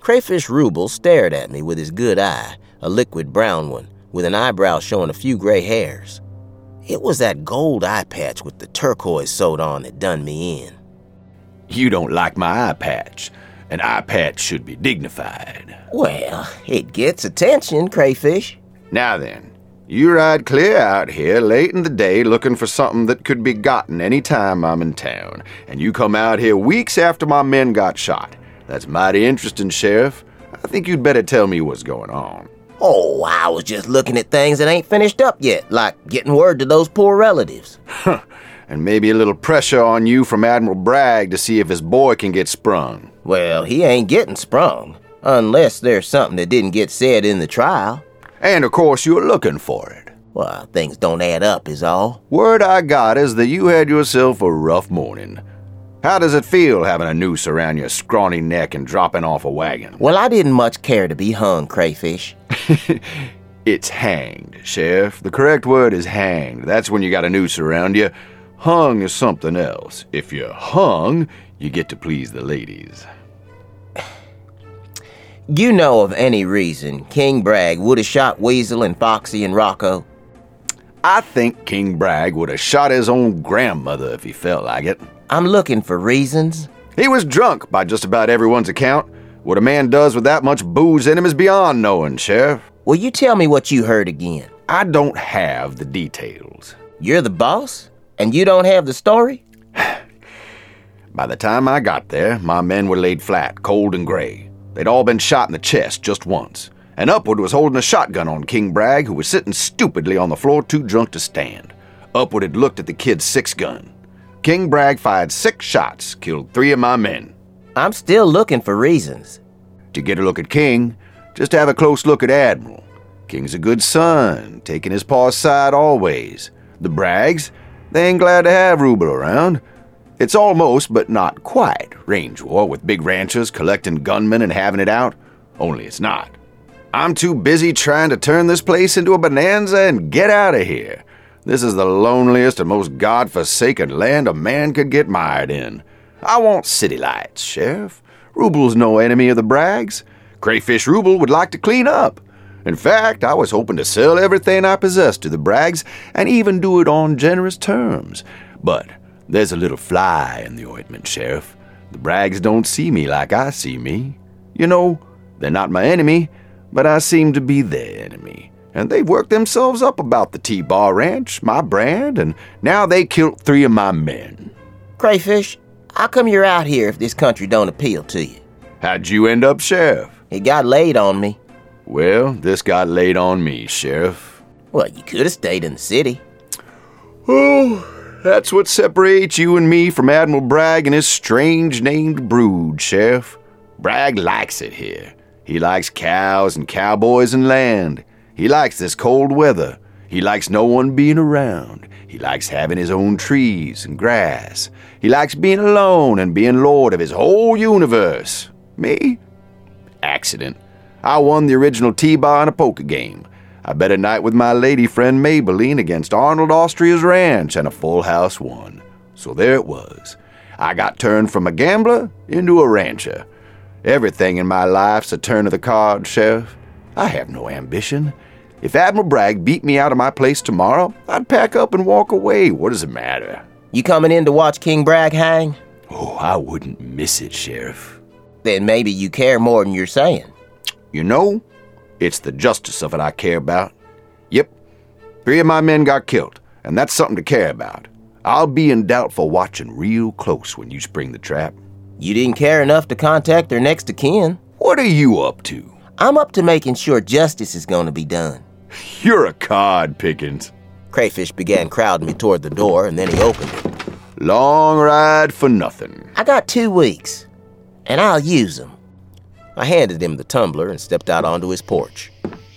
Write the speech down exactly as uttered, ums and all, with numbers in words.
Crayfish Rubel stared at me with his good eye, a liquid brown one, with an eyebrow showing a few gray hairs. It was that gold eye patch with the turquoise sewed on that done me in. You don't like my eye patch. An eye patch should be dignified. Well, it gets attention, Crayfish. Now then, you ride clear out here late in the day looking for something that could be gotten any time I'm in town, and you come out here weeks after my men got shot. That's mighty interesting, Sheriff. I think you'd better tell me what's going on. Oh, I was just looking at things that ain't finished up yet, like getting word to those poor relatives. Huh. And maybe a little pressure on you from Admiral Bragg to see if his boy can get sprung. Well, he ain't getting sprung, unless there's something that didn't get said in the trial. And of course you're looking for it. Well, things don't add up is all. Word I got is that you had yourself a rough morning. How does it feel having a noose around your scrawny neck and dropping off a wagon? Well, I didn't much care to be hung, Crayfish. It's hanged, Sheriff. The correct word is hanged. That's when you got a noose around you. Hung is something else. If you're hung, you get to please the ladies. You know of any reason King Bragg would have shot Weasel and Foxy and Rocco? I think King Bragg would have shot his own grandmother if he felt like it. I'm looking for reasons. He was drunk by just about everyone's account. What a man does with that much booze in him is beyond knowing, Sheriff. Will you tell me what you heard again? I don't have the details. You're the boss? And you don't have the story? By the time I got there, my men were laid flat, cold and gray. They'd all been shot in the chest just once, and Upwood was holding a shotgun on King Bragg, who was sitting stupidly on the floor too drunk to stand. Upwood had looked at the kid's six-gun. King Bragg fired six shots, killed three of my men. I'm still looking for reasons. To get a look at King, just have a close look at Admiral. King's a good son, taking his paw's side always. The Braggs, they ain't glad to have Rubel around. It's almost, but not quite, range war with big ranchers collecting gunmen and having it out. Only it's not. I'm too busy trying to turn this place into a bonanza and get out of here. This is the loneliest and most godforsaken land a man could get mired in. I want city lights, Sheriff. Rubel's no enemy of the Braggs. Crayfish Rubel would like to clean up. In fact, I was hoping to sell everything I possessed to the Braggs and even do it on generous terms. But there's a little fly in the ointment, Sheriff. The Braggs don't see me like I see me. You know, they're not my enemy, but I seem to be their enemy. And they've worked themselves up about the T-Bar Ranch, my brand, and now they killed three of my men. Crayfish, how come you're out here if this country don't appeal to you? How'd you end up, Sheriff? It got laid on me. Well, this got laid on me, Sheriff. Well, you could have stayed in the city. Oh, that's what separates you and me from Admiral Bragg and his strange-named brood, Sheriff. Bragg likes it here. He likes cows and cowboys and land. He likes this cold weather. He likes no one being around. He likes having his own trees and grass. He likes being alone and being lord of his whole universe. Me? Accident. I won the original T-Bar in a poker game. I bet a night with my lady friend Maybelline against Arnold Austria's ranch, and a full house won. So there it was. I got turned from a gambler into a rancher. Everything in my life's a turn of the card, Sheriff. I have no ambition. If Admiral Bragg beat me out of my place tomorrow, I'd pack up and walk away. What does it matter? You coming in to watch King Bragg hang? Oh, I wouldn't miss it, Sheriff. Then maybe you care more than you're saying. You know, it's the justice of it I care about. Yep, three of my men got killed, and that's something to care about. I'll be in doubt for watching real close when you spring the trap. You didn't care enough to contact their next of kin. What are you up to? I'm up to making sure justice is going to be done. You're a cod, Pickens. Crayfish began crowding me toward the door, and then he opened it. Long ride for nothing. I got two weeks, and I'll use them. I handed him the tumbler and stepped out onto his porch.